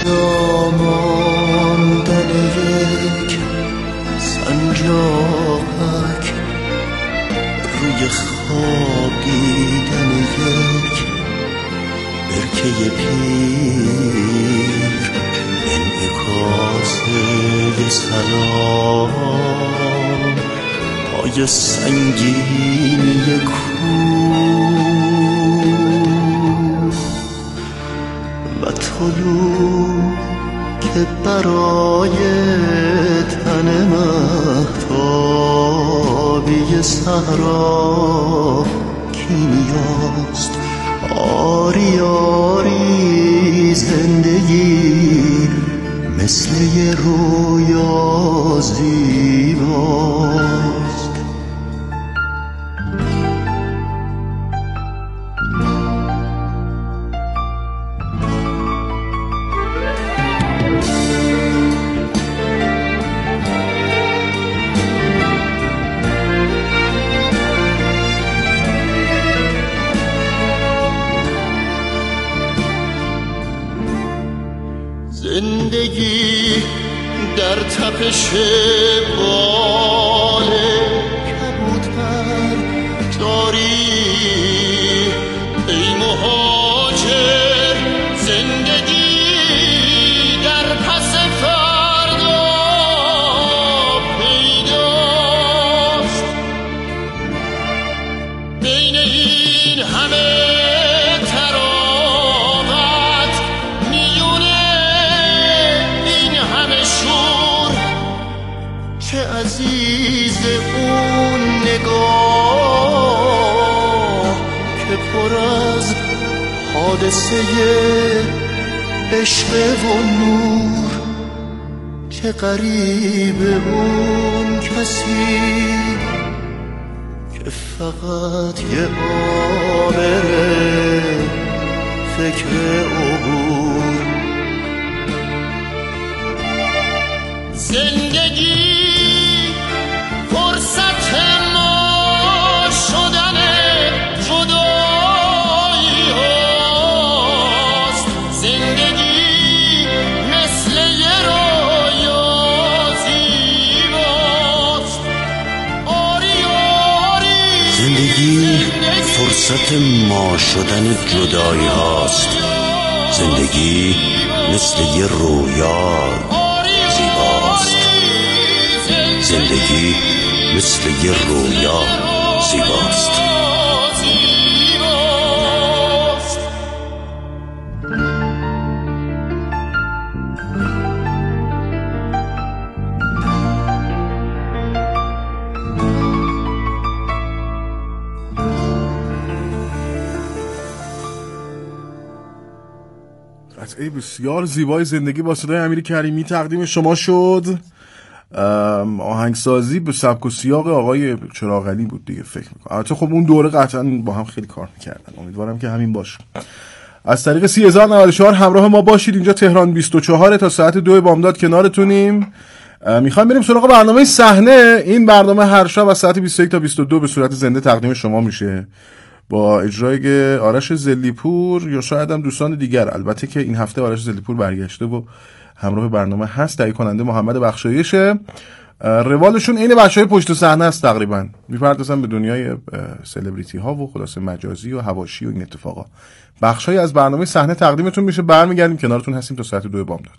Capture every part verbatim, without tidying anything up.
پیدا ماندن یک سنجاقک، روی خوابیدن یک برکه پیر، انعکاسه سلام پای سنگینی کوه و طلوع که برای تن مهتابی صحرا کیمیاست. آری آری زندگی مثل یه رویا زیباست. زندگی در تپش بال کبوتر داری ای مهاجر، زندگی در پس فردا پیداست. بین این همه عزیز اون نگاه که پر از حادثه عشق و نور، چه غریب اون کسی که فقط یه آبره فکر عبور. زندگی فرصت ما شدن جدایی هاست. زندگی مثل یه رویا زیباست. آری آری زندگی فرصت ما شدن جدایی هاست. زندگی مثل یه رویا زیباست. زندگی مثل یه رویا زیباست. قطعه بسیار زیبای زندگی با صدای امیر کریمی تقدیم شما شد. آهنگسازی به سبک و سیاق آقای چراغعلی بود دیگه فکر میکنم. البته خب اون دوره قطعا با هم خیلی کار میکردن، امیدوارم که همین باشه. از طریق سی هزار و نود و چهار همراه ما باشید. اینجا تهران بیست و چهار تا ساعت دو بامداد کنارتونیم. میخوایم بریم سراغ برنامه صحنه. این برنامه هر شب از ساعت بیست و یک تا بیست و دو به صورت زنده تقدیم شما میشه با اجرای آرش زلیپور یا شاید هم دوستان دیگر. البته که این هفته آرش زلیپور برگشته و همراه برنامه هست. تهیه کننده محمد بخشایشه. روالشون عین بچهای پشت صحنه است تقریبا. میپردازن به دنیای سلبریتی ها و خلاصه مجازی و حواشی و این اتفاقا. بخشای از برنامه صحنه تقدیمتون میشه. برمیگردیم کنارتون هستیم تا ساعت دو بامداد.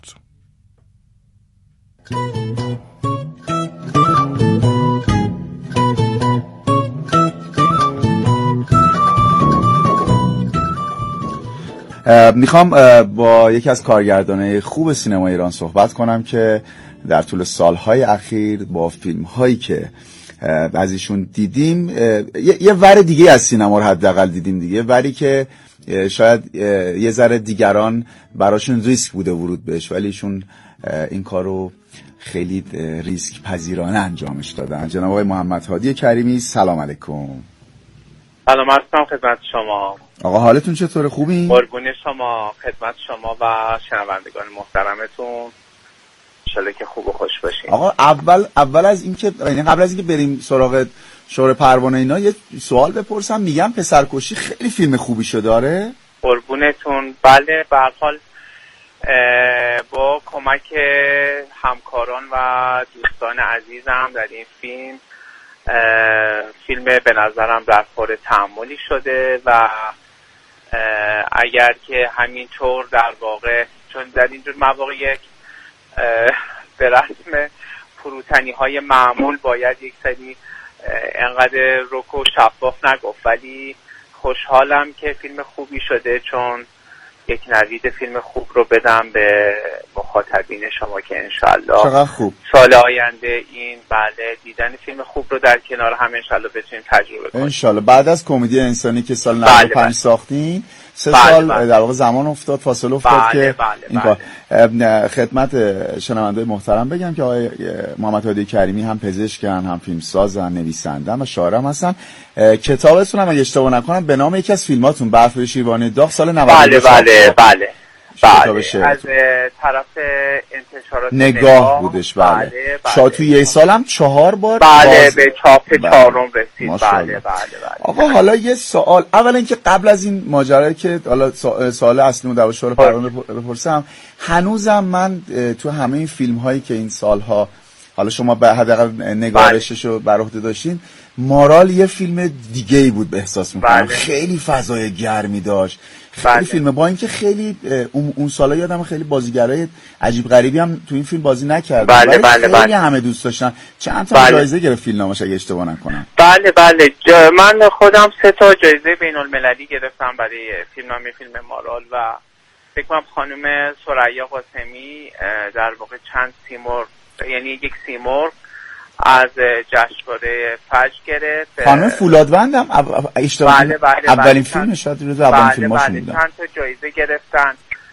میخوام با یکی از کارگردانای خوب سینما ایران صحبت کنم که در طول سالهای اخیر با فیلم‌هایی که از ایشون دیدیم یه ور دیگه از سینما رو حداقل دیدیم دیگه، وری که شاید یه ذره دیگران براشون ریسک بوده ورود بهش، ولی ایشون این کارو خیلی ریسک پذیرانه انجامش دادن. جناب آقای محمد هادی کریمی، سلام علیکم. سلام علیکم خدمت شما. آقا حالتون چطوره؟ خوبین؟ قربون شما، خدمت شما و شنوندگان محترمتون. انشالله که خوب و خوش باشین. آقا اول اول از اینکه یعنی قبل از اینکه بریم سراغ شور پروانه اینا یه سوال بپرسم. میگم پسرکشی خیلی فیلم خوبی شده داره؟ قربونتون. بله، به هر حال کمک همکاران و دوستان عزیزم در این فیلم فیلم به نظرم در پر تأملی شده و اگر که همینطور در واقع چون در اینجور مواقع یک به رسم فروتنی های معمول باید یک سری انقدر رک و شفاف نگفت، ولی خوشحالم که فیلم خوبی شده چون یک نوید فیلم خوب رو بدم به مخاطبین شما که انشالله چقدر خوب سال آینده این بله دیدن فیلم خوب رو در کنار هم انشالله بتونیم تجربه کنیم. انشالله بعد از کمدی انسانی که سال بله نود و پنج بله. ساختین سه بله سال بله. در واقع زمان افتاد فاصله افتاد بله که بله این بله. کار خدمت شنونده محترم بگم که آقای محمد هادی کریمی هم پزشکن، هم فیلمسازن، نویسندن و شاعرم هستن. کتابتون هم اگه اشتباه نکنم به نام یکی از فیلماتون برف شیروانی داغ سال نود و دو بله بله بله بله از طرف انتشارات نگاه, نگاه بودش. بله, بله, بله. شاید توی یه سالم چهار بار بله باز... به چاپ بله. چهارم رسید. بله بله بله بله. آقا حالا یه سوال، اولا اینکه قبل از این ماجرایی که حالا سوال اصلیمو در شورای پروانه بپرسم، هنوزم من تو همه این فیلم هایی که این سالها حالا شما به حداقل نگارششو بر عهده داشتین، مارال یه فیلم دیگه ای بود به احساس میکنم. بله. خیلی فضای گرمی داشت، خیلی بله. فیلم با اینکه خیلی اون, اون سالا یادم خیلی بازیگرای عجیب غریبی هم تو این فیلم بازی نکردن، بله ولی بله خیلی بله. همه دوست داشتن. چند تا بله. جایزه گرفت فیلمنامش اگه اشتباه نکنم. بله بله جا من خودم سه تا جایزه بین المللی گرفتم برای فیلمنامه فیلم مارال و فکر کنم خانم ثریا قاسمی در واقع چند سیمرغ یعنی یک سیمرغ از جشنواره فجر گرفت. خانم فولادوندم اشتباه بله بله اولین بله فیلمش شاید روز اولین فیلماشون بله بودن. چند تا جایزه گرفتن.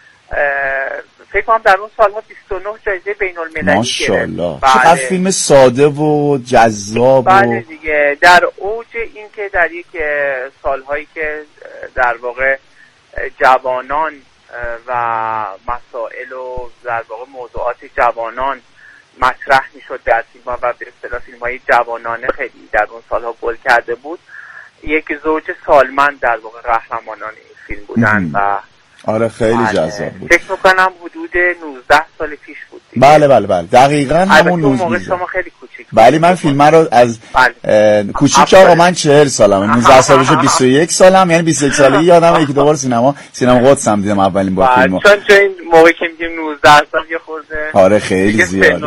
فکر کنم در اون سالها بیست و نه جایزه بین المللی ماشاءالله. بله. چقدر فیلم ساده و جذاب. بله دیگه در اوج این که در یک سالهایی که در واقع جوانان و مسائل و در واقع موضوعات جوانان مطرح میشد در فیلم ها و به اصطلاح فیلم های جوانانه خیلی در اون سالها گل کرده بود. یک زوج سالمند در واقع قهرمانان این فیلم بودن و آره خیلی جذاب بود. فکر میکنم حدود نوزده سال پیش بود دیگه. بله بله بله دقیقاً همون موقع شما خیلی کوچیک. بله من فیلم رو از بله. کوچیک آقا من چهل سالمه، نوزده سالشو بیست و یک سالم، یعنی بیست و یک سالگی یادمه یکی دو بار سینما سینما قدس هم دیدم اولین بار فیلمو. چون چون این موقعی که میگیم نوزده سال یه خورده آره خیلی زیاده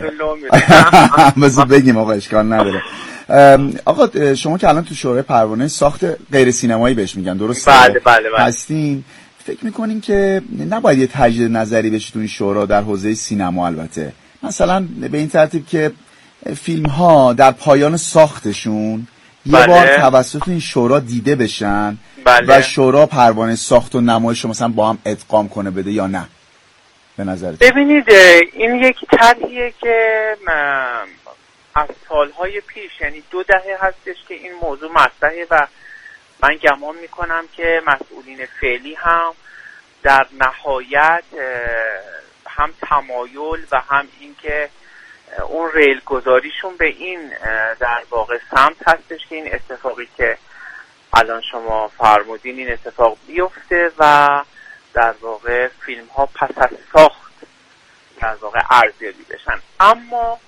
بذار بگیم آقا اشکال نداره. آقا شما که الان تو شورای پروانه ساخت غیر سینمایی بهش میگن درسته؟ بله بله بله. هستین فکر میکنین که نباید یه تجدید نظری بشه تو این شورا در حوزه سینما؟ البته مثلا به این ترتیب که فیلم ها در پایان ساختشون بله. یه بار توسط این شورا دیده بشن بله. و شورا پروانه ساخت و نمایش رو مثلا با هم ادغام کنه بده یا نه به نظرت؟ ببینید این یک طرحیه که از سالهای پیش یعنی دو دهه هستش که این موضوع مطرحه و من گمان میکنم که مسئولین فعلی هم در نهایت هم تمایل و هم اینکه اون ریل گذاریشون به این در واقع سمت هستش که این اتفاقی که الان شما فرمودین این اتفاق بیفته و در واقع فیلم ها پس از ساخت در واقع ارزیابی بشن. اما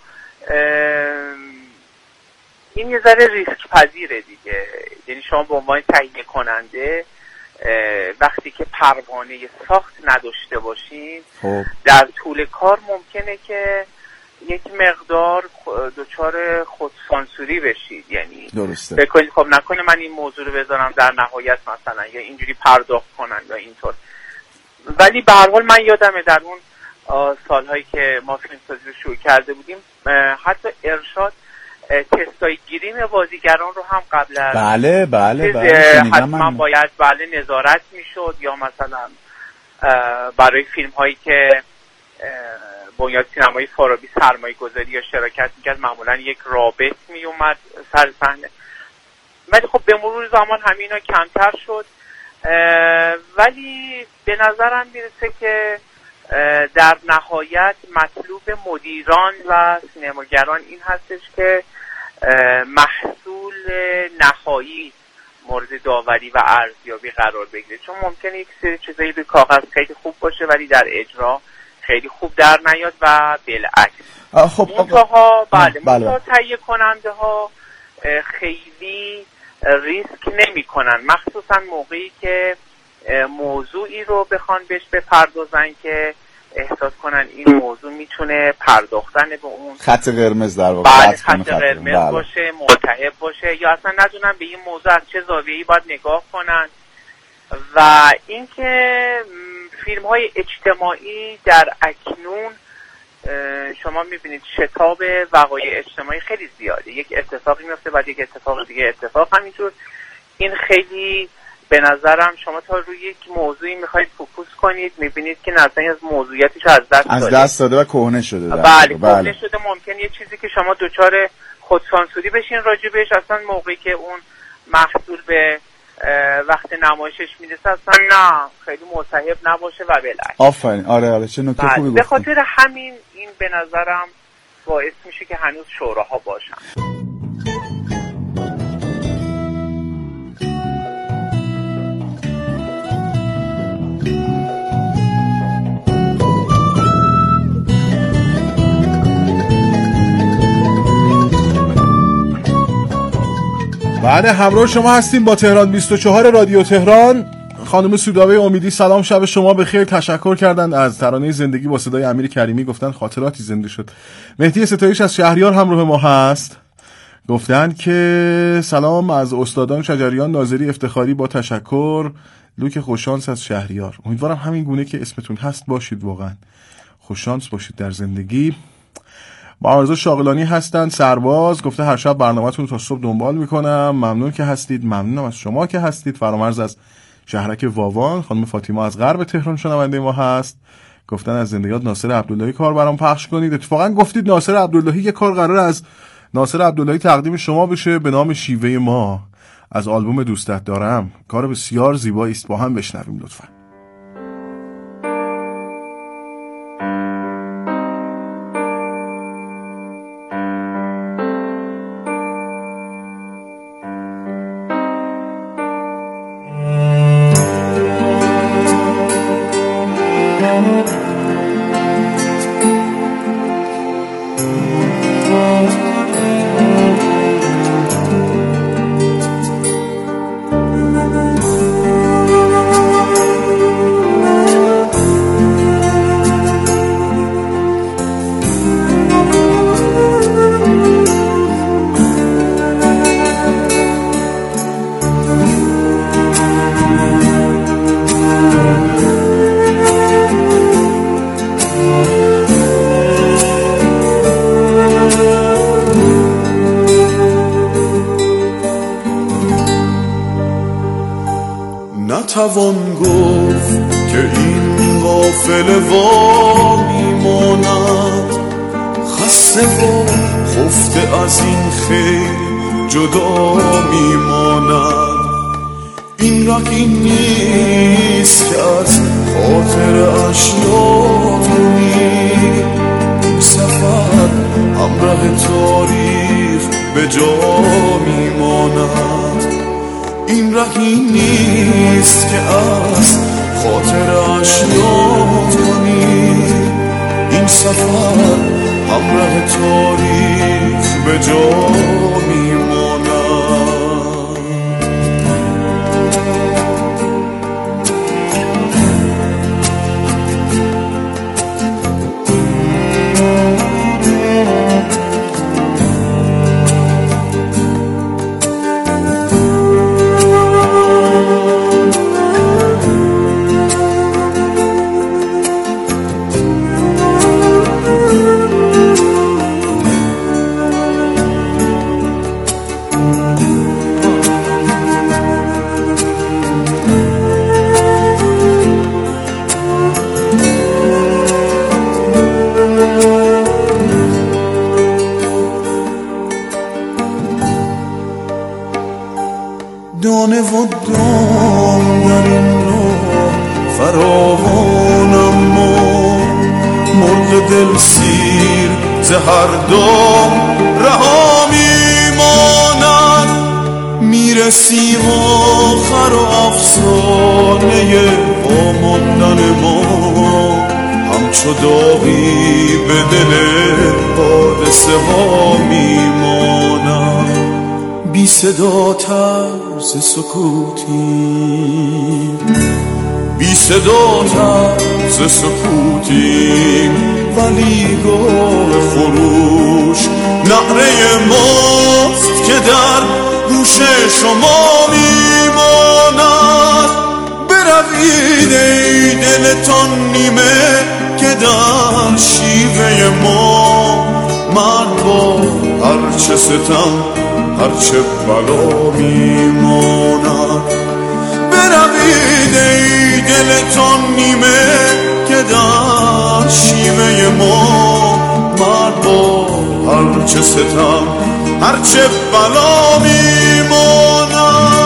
این یه ذره ریسک پذیره دیگه، یعنی شما به عنوان تهیه کننده وقتی که پروانه ساخت نداشته باشین خوب. در طول کار ممکنه که یک مقدار دچار خودسانسوری بشید، یعنی درسته بکنید خب نکنه من این موضوع رو بذارم در نهایت مثلا یا اینجوری پرداخت کنن یا اینطور. ولی به هر حال من یادمه در اون سالهایی که ما فیلمسازی رو شروع کرده بودیم حتی ارشاد تستای گریم بازیگران رو هم قبل از بله بله بله حتما باید بله نظارت میشد یا مثلا برای فیلم هایی که بنیاد سینمایی فارابی سرمایه گذاری یا شراکت میکرد معمولا یک رابط میومد سر صحنه، ولی خب به مرور زمان همینا کمتر شد. ولی به نظرم میرسه که در نهایت مطلوب مدیران و سینماگران این هستش که محصول نهایی مورد داوری و ارزیابی قرار بگیره، چون ممکنه یک سری چیزایی به کاغذ خیلی خوب باشه ولی در اجرا خیلی خوب در نیاد و بالعکس. خب منتها بله منتها تهیه کننده ها خیلی ریسک نمی کنن، مخصوصا موقعی که موضوعی رو بخوان بهش بپردازن که احساس کنن این موضوع میتونه پرداختن به اون خط قرمز در واقع بله خط قرمز بله. باشه، ملتهب باشه، یا اصلا ندونن به این موضوع از چه زاویه‌ای باید نگاه کنن. و اینکه فیلم های اجتماعی در اکنون شما میبینید شتاب وقایع اجتماعی خیلی زیاده، یک اتفاقی میفته بعد یک اتفاق دیگه اتفاق همینجور. این خیلی به نظرم شما تا روی یک موضوعی میخواید فوکوس کنید میبینید که نظری از موضوعیتش از دست از داده دست داده و کهنه شده. بله کهنه شده. ممکن یه چیزی که شما دوچار خودسانسوری بشین راجبش، اصلا موقعی که اون محصول به وقت نمایشش میرسه اصلا نه خیلی مصاحب نباشه و بالعکس. آفرین. آره آره چه نکته خوبی گفتی. به خاطر همین این به نظرم باعث میشه که هنوز شوراها باشن. بله همراه شما هستیم با تهران بیست و چهار رادیو تهران. خانم سودابه امیدی سلام، شب شما بخیر. تشکر کردن از ترانه زندگی با صدای امیر کریمی، گفتن خاطراتی زنده شد. مهدی ستایش از شهریار همراه ما هست، گفتن که سلام از استادان شجریان، ناظری، افتخاری، با تشکر. لوک خوششانس از شهریار. امیدوارم همین گونه که اسمتون هست باشید، واقعا خوششانس باشید در زندگی. معارضه شاغلانی هستن. سرباز گفته هر شب برنامه‌تون رو تا صبح دنبال میکنم، ممنون که هستید. ممنونم از شما که هستید. فرامرز از شهرک واوان. خانم فاطمه از غرب تهران شنونده ما هست، گفتن از زندگیات ناصر عبداللهی کار برام پخش کنید. اتفاقا گفتید ناصر عبداللهی یه کار قرار از ناصر عبداللهی تقدیم شما بشه به نام شیوه ما از آلبوم دوستت دارم. کار بسیار زیبایی است، با هم بشنویم لطفاً. نتوان گفت که این قافله وا میماند، خسته و خفته از این خیل جدا میماند. این رقی نیست که از خاطر اشیاء کنی، این سفر همراه تاریخ به جا میماند. این رهی نیست که از خاطر اشیاء کنی، این سفر همراه تاریخ به جا میماند. دانه و دام در این راه فراوان، اما مرغ دل سیر زهر دام رها میماند. میرسیم آخر و افسانه واماندن ما هم همچو داغی به دل حادثه ها میمانم. بی صدا طرز سکوتیم، بی صدا طرز سکوتیم، ولی گاه خروش نعره ماست که در گوش شما میماند. بروید ای دلتان نیمه که در شیوه ما مرد با هرچه ستم هرچه بلا میماند. بروید ای دلتان نیمه که در شیوه ما مرد با هرچه ستم هرچه بلا میماند.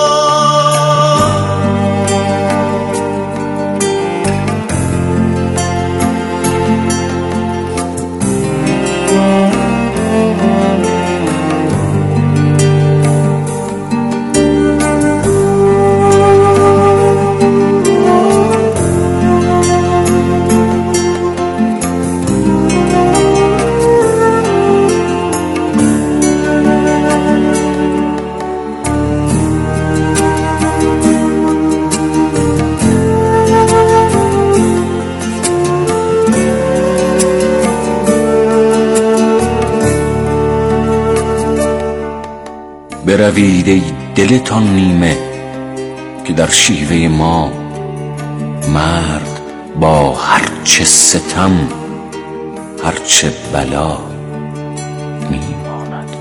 بروید ای دلتان نیمه که در شیوه ما مرد با هرچه ستم هرچه بلا میماند.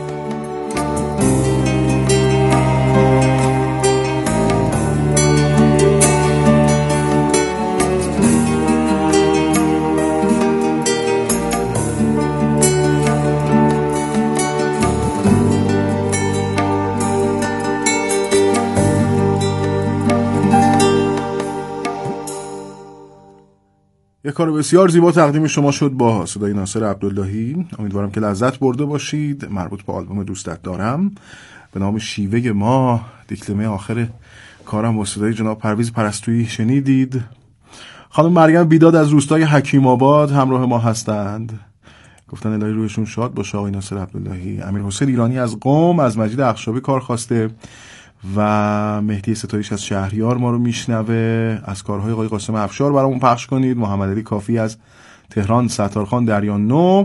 یک کار بسیار زیبا تقدیم شما شد با صدای ناصر عبداللهی. امیدوارم که لذت برده باشید. مربوط به آلبوم دوستت دارم به نام شیوه ما. دیکلمه آخر کارم با صدای جناب پرویز پرستویی شنیدید. خانم مریم بیداد از روستای حکیم آباد همراه ما هستند. گفتن الهی روحشون شاد باشه آقای ناصر عبداللهی. امیر حسین ایرانی از قم، از مجید اخشابی کار خواسته و مهدی ستایش از شهریار ما رو میشنوه. از کارهای آقای قاسم افشار برامون پخش کنید. محمد علی کافی از تهران، ستارخان دریان نو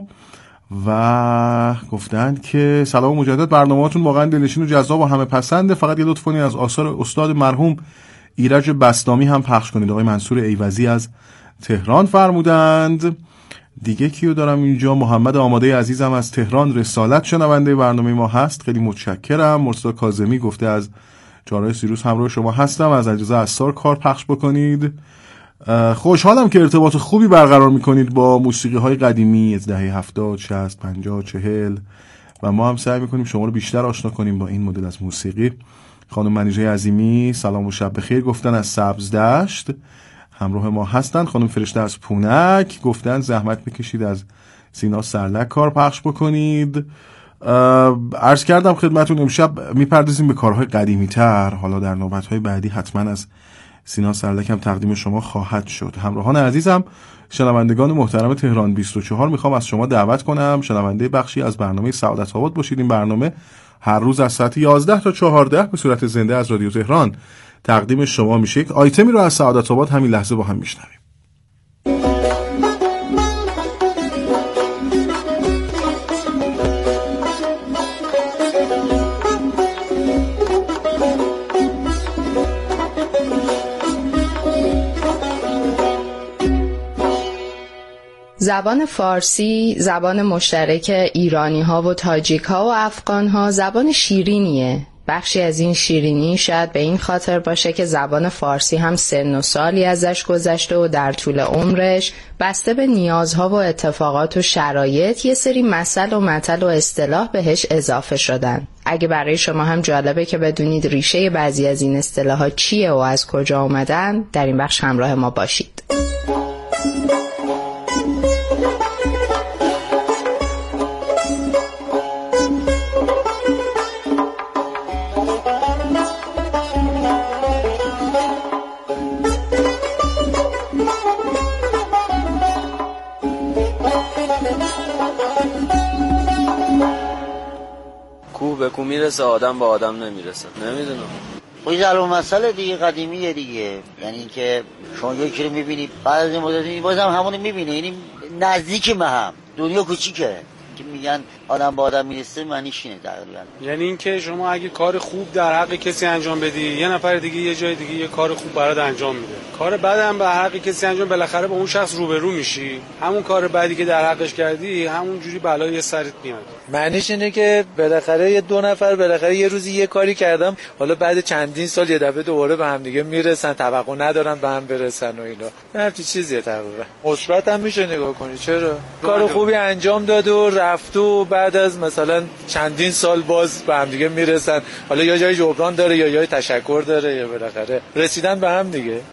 و گفتند که سلام مجدد، برنامه‌هاتون واقعا دلنشین و جذاب و همه پسنده. فقط یه لطف کنید از آثار استاد مرحوم ایرج بسطامی هم پخش کنید. آقای منصور ایوزی از تهران فرمودند. دیگه کیو دارم اینجا؟ محمد آماده عزیزم از تهران رسالت شنونده برنامه ما هست، خیلی متشکرم. مرتضی کاظمی گفته از چهارراه سیروس همراه شما هستم، از اجازه اثار کار پخش بکنید. خوشحالم که ارتباط خوبی برقرار میکنید با موسیقی های قدیمی از دهه هفتاد، شصت، پنجاه، چهل و ما هم سعی میکنیم شما رو بیشتر آشنا کنیم با این مدل از موسیقی. خانم منیژه عظیمی سلام و شب بخیر گفتن از سبزدشت همراه ما هستند. خانم فرشته از پونک گفتن زحمت میکشید از سینا سرلک کار پخش بکنید. عرض کردم خدمتون امشب میپردازیم به کارهای قدیمی تر. حالا در نوبتهای بعدی حتما از سینا سرلک هم تقدیم شما خواهد شد. همراهان عزیزم، شنوندگان محترم تهران بیست و چهار، میخوام از شما دعوت کنم شنونده بخشی از برنامه سعادت آباد باشید. این برنامه هر روز از ساعت یازده تا چهارده به صورت زنده از رادیو تهران تقدیم شما میشه. یک آیتمی رو از سعادت آباد همین لحظه با هم میشنویم. زبان فارسی زبان مشترک ایرانی ها و تاجیک ها و افغان ها زبان شیرینیه. بخشی از این شیرینی شاید به این خاطر باشه که زبان فارسی هم سن و سالی ازش گذشته و در طول عمرش بسته به نیازها و اتفاقات و شرایط یه سری مثل و متل و اصطلاح بهش اضافه شدن. اگه برای شما هم جالبه که بدونید ریشه بعضی از این اصطلاحات چیه و از کجا اومدن، در این بخش همراه ما باشید. کوه به کوه میرسه، آدم به آدم نمیرسه. نمیدونم، خب ضرب المثل دیگه، قدیمیه دیگه. یعنی که شما یکی رو میبینی بعد از این مدتی بازم همون رو میبینی، یعنی نزدیک به هم، دنیا کوچیکه که میگن آدم با آدم میرسه، معنیش اینه تقریبا. یعنی اینکه شما اگه کار خوب در حق کسی انجام بدی، یه نفر دیگه یه جای دیگه یه کار خوب برات انجام میده، کار بد هم به حق کسی انجام، بالاخره با اون شخص روبرو میشی، همون کار بدی که در حقش کردی همون جوری بلای سرت میاد. معنیش اینه که بالاخره یه دو نفر بالاخره یه روزی یه کاری کردم، حالا بعد چندین سال یه دفعه دوباره به هم دیگه میرسن، توقع ندارن به هم برسن و اینا. همین چیزیه تقریبا. مثبت هم میشه نگاه کنی. چرا؟ کار خوبی انجام داد و رفت و بعد از مثلا چندین سال باز به هم دیگه میرسن، حالا یا جای جبران داره یا جای تشکر داره، یا بالاخره رسیدن به هم دیگه.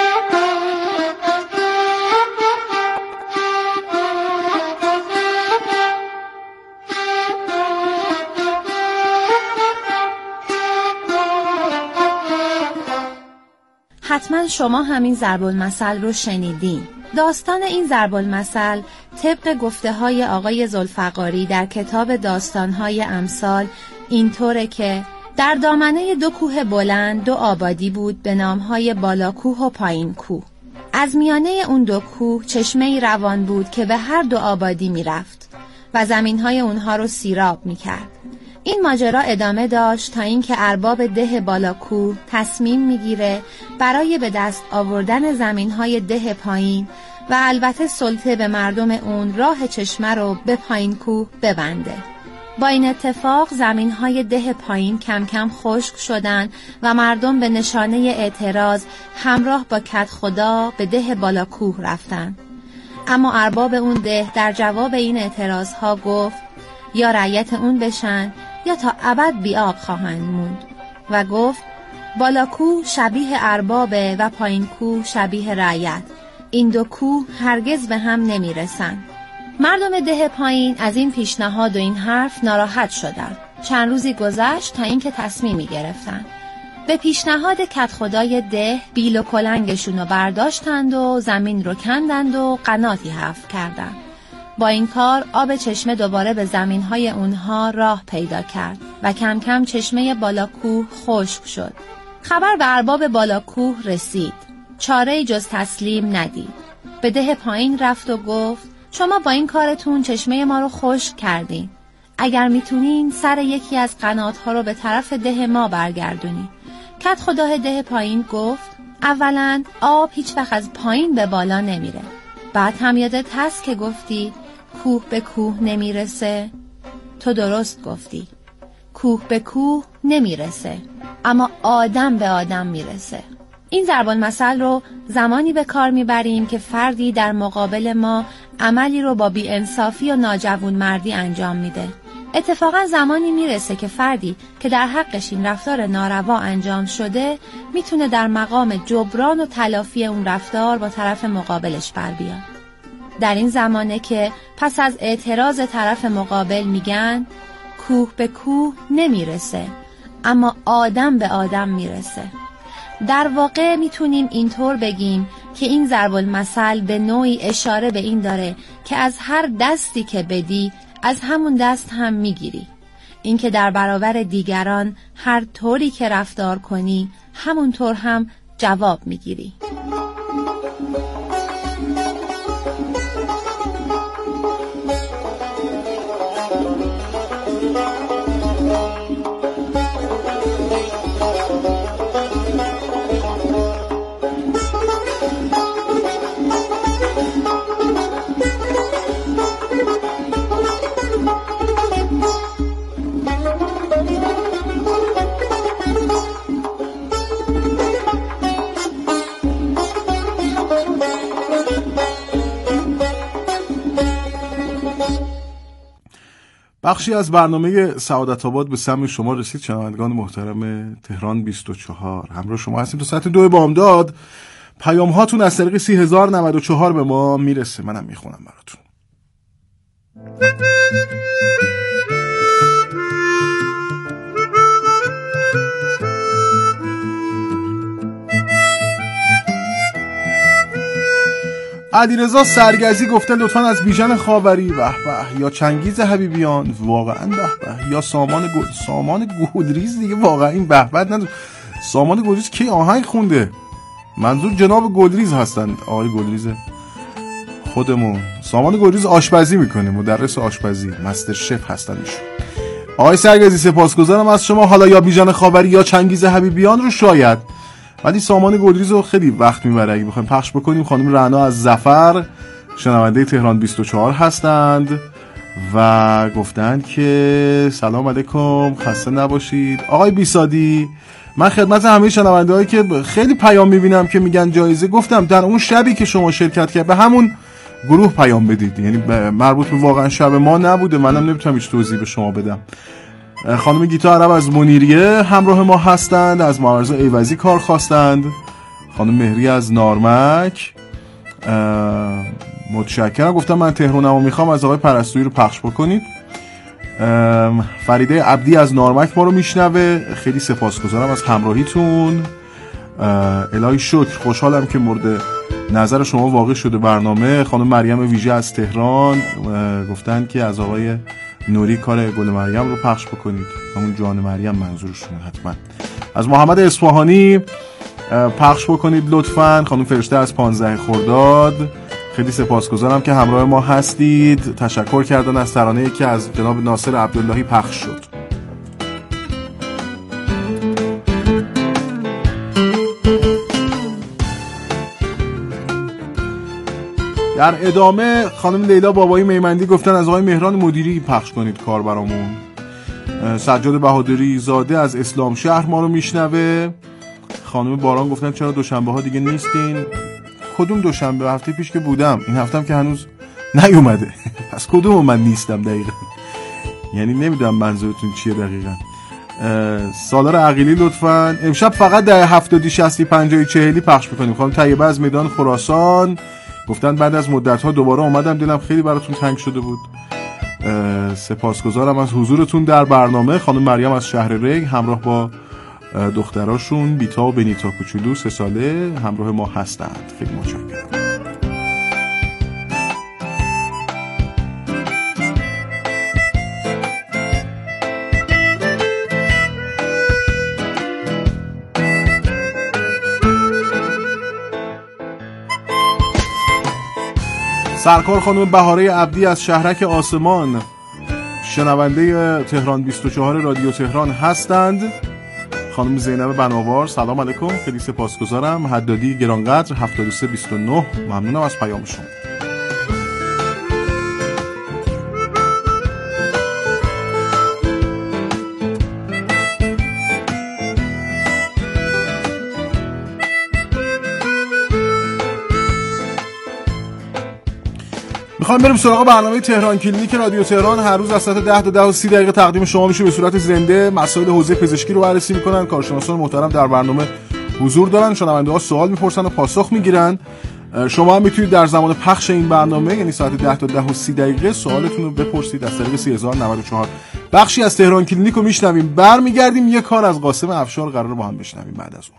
حتما شما همین ضرب المثل رو شنیدین. داستان این ضرب المثل طبق گفته های آقای ذوالفقاری در کتاب داستان‌های امثال اینطوره که در دامنه دو کوه بلند دو آبادی بود به نامهای بالاکوه و پایین کوه. از میانه اون دو کوه چشمه‌ای روان بود که به هر دو آبادی میرفت و زمین‌های اونها رو سیراب میکرد. این ماجرا ادامه داشت تا اینکه ارباب ده بالاکوه تصمیم میگیره برای به دست آوردن زمین‌های ده پایین و البته سلطه به مردم اون راه چشمه رو به پایین کوه ببنده. با این اتفاق زمین‌های ده پایین کم کم خشک شدن و مردم به نشانه اعتراض همراه با کدخدا به ده بالاکوه رفتن. اما ارباب اون ده در جواب این اعتراضها گفت یا رعیت اون بشن یا تا ابد بی آب خواهند موند و گفت بالاکوه شبیه اربابه و پایین کوه شبیه رعیت، این دو کوه هرگز به هم نمیرسن. مردم ده پایین از این پیشنهاد و این حرف ناراحت شدند. چند روزی گذشت تا اینکه تصمیمی گرفتن. به پیشنهاد کدخدای ده بیل و کلنگشون رو برداشتند و زمین رو کندند و قناتی حفر کردند. با این کار آب چشمه دوباره به زمینهای اونها راه پیدا کرد و کم کم چشمه بالاکوه خشک شد. خبر به ارباب بالاکوه رسید. چاره جز تسلیم ندید. به ده پایین رفت و گفت شما با این کارتون چشمه ما رو خشک کردین. اگر میتونین سر یکی از قنات‌ها رو به طرف ده ما برگردونین. کدخدای ده پایین گفت اولا آب هیچ وقت از پایین به بالا نمیره. بعد هم یادت هست که گفتی کوه به کوه نمیرسه؟ تو درست گفتی. کوه به کوه نمیرسه، اما آدم به آدم میرسه. این ضرب المثل رو زمانی به کار میبریم که فردی در مقابل ما عملی رو با بی‌انصافی و ناجوان مردی انجام میده. اتفاقا زمانی میرسه که فردی که در حقش این رفتار ناروا انجام شده میتونه در مقام جبران و تلافی اون رفتار با طرف مقابلش بر بیاد. در این زمانه که پس از اعتراض طرف مقابل میگن کوه به کوه نمیرسه، اما آدم به آدم میرسه. در واقع میتونیم اینطور بگیم که این ضرب المثل به نوعی اشاره به این داره که از هر دستی که بدی از همون دست هم میگیری. این که در برابر دیگران هر طوری که رفتار کنی همونطور هم جواب میگیری. بخشی از برنامه سعادت آباد به سمع شما رسید. شنوندگان محترم تهران بیست و چهار، همراه شما هستیم تا ساعت دو بامداد. پیام هاتون از طریق سی هزار و نود و چهار به ما میرسه، منم میخونم براتون. علیرضا سرگزی گفته لطفاً از بیژن خاوری به به، یا چنگیز حبیبیان واقعا به به، یا سامان گل سامان گودریز دیگه واقعا این به به نداره. سامان گودریز کی آهنگ خونده؟ منظور جناب گلریز هستن، آقای گلریز خودمون. سامان گلریز آشپزی میکنه، مدرس آشپزی، مستر شف هستن ایشون. آقای سرگزی سپاسگزارم از شما. حالا یا بیژن خاوری یا چنگیز حبیبیان رو شاید، ولی سامان گلریز رو خیلی وقت میبره اگه بخوایم پخش بکنیم. خانم رعنا از ظفر شنونده تهران بیست و چهار هستند و گفتند که سلام علیکم، خسته نباشید. آقای بیسادی، من خدمت همه شنونده هایی که خیلی پیام میبینم که میگن جایزه، گفتم در اون شبی که شما شرکت کرد به همون گروه پیام بدید، یعنی مربوط به واقعا شب ما نبوده، منم نمیتونم هیچ توضیح به شما بدم. خانم گیتا عرب از منیریه همراه ما هستند، از معارضه ایوزی کار خواستند. خانم مهری از نارمک متشکرم، گفتم من تهرانمو میخوام، از آقای پرستویی رو پخش بکنید. فریده عبدی از نارمک ما رو میشنوه، خیلی سپاسگزارم از همراهیتون. الهی شکر، خوشحالم که مورد نظر شما واقع شده برنامه. خانم مریم ویژه از تهران گفتن که از آقای نوری کار گل مریم رو پخش بکنید، همون جان مریم منظورشونه حتما. از محمد اصفهانی پخش بکنید لطفاً. خانم فرشته از پانزده خرداد خیلی سپاسگزارم که همراه ما هستید. تشکر کردن از ترانه‌ای که از جناب ناصر عبداللهی پخش شد. در ادامه خانم لیلا بابایی میمندی گفتن از آقای مهران مدیری پخش کنید کار برامون. سجاد بهادری زاده از اسلام شهر ما رو میشنوه. خانم باران گفتن چرا دوشنبه ها دیگه نیستین؟ کدوم دوشنبه؟ هفته پیش که بودم، این هفتم که هنوز نیومده. پس کدوم من نیستم دقیقا؟ یعنی نمیدونم منظورتون چیه دقیقا. سالار عقیلی لطفاً. امشب فقط در هفتادی شصتی پنجایی چهلی پخش بکنیم. خانم طیبه از میدان خراسان گفتن بعد از مدت‌ها دوباره اومدم، دلم خیلی براتون تنگ شده بود. سپاسگزارم از حضورتون در برنامه. خانم مریم از شهر ری همراه با دختراشون بیتا و بنیتا کوچولو سه ساله همراه ما هستند. خیلی متشکرم. سرکار خانم بهاره عبدی از شهرک آسمان شنونده تهران بیست و چهار رادیو تهران هستند. خانم زینب بناوار سلام علیکم، خیلی سپاسگزارم. حدادی گرانقدر هفتاد و سه بیست و نه ممنونم از پیام شما. میخوام بریم سراغ برنامه تهران کلینیک رادیو تهران. هر روز از ساعت ده تا ده و سی دقیقه تقدیم شما میشه به صورت زنده. مسائل حوزه پزشکی رو بررسی میکنن، کارشناسان محترم در برنامه حضور دارن، شنونده ها سوال میپرسن و پاسخ میگیرن. شما هم میتونید در زمان پخش این برنامه یعنی ساعت ده تا ده و سی دقیقه سوالتون رو بپرسید از طریق سه هزار و نود و چهار. بخشی از تهران کلینیک رو میشنویم، برمیگردیم یه کار از قاسم افشار قراره با هم بشنویم. بعد از اون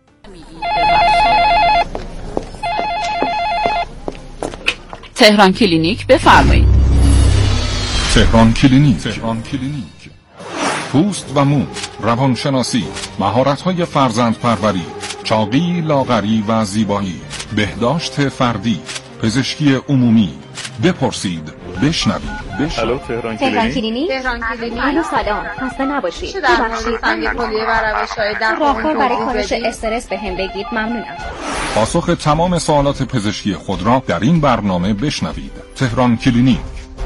تهران کلینیک بفرمایید. تهران کلینیک. تهران کلینیک. پوست و مو، روانشناسی، مهارت‌های فرزندپروری، چاقی، لاغری و زیبایی، بهداشت فردی، پزشکی عمومی. بپرسید، بشنوید. الو تهران کلینیک. تهران کلینیک. الو سلام. خسته نباشید. ببخشید سنگ کلیه و روش‌های درمان راهکار برای کاهش استرس بهم بگید. ممنونم. پاسخ تمام سوالات پزشکی خود را در این برنامه بشنوید. تهران کلینیک.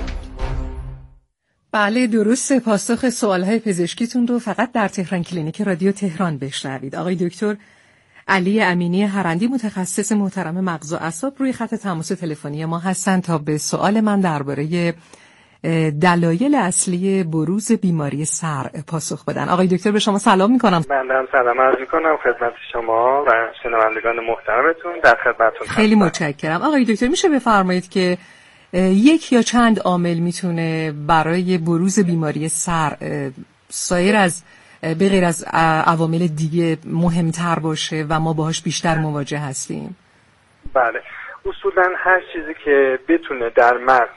بله درسته، پاسخ سوالهای پزشکیتون رو فقط در تهران کلینیک رادیو تهران بشنوید. آقای دکتر علی امینی هرندی متخصص محترم مغز و اعصاب روی خط تماس تلفنی ما هستن تا به سوال من درباره دلایل اصلی بروز بیماری سر پاسخ بدن. آقای دکتر به شما سلام میکنم. بنده هم سلام عرض میکنم خدمت شما و شنوندگان محترمتون، در خدمتتون. خیلی متشکرم. آقای دکتر میشه بفرمایید که یک یا چند عامل میتونه برای بروز بیماری سر سایر از به غیر از عوامل دیگه مهمتر باشه و ما باهاش بیشتر مواجه هستیم؟ بله، اصولا هر چیزی که بتونه در مغز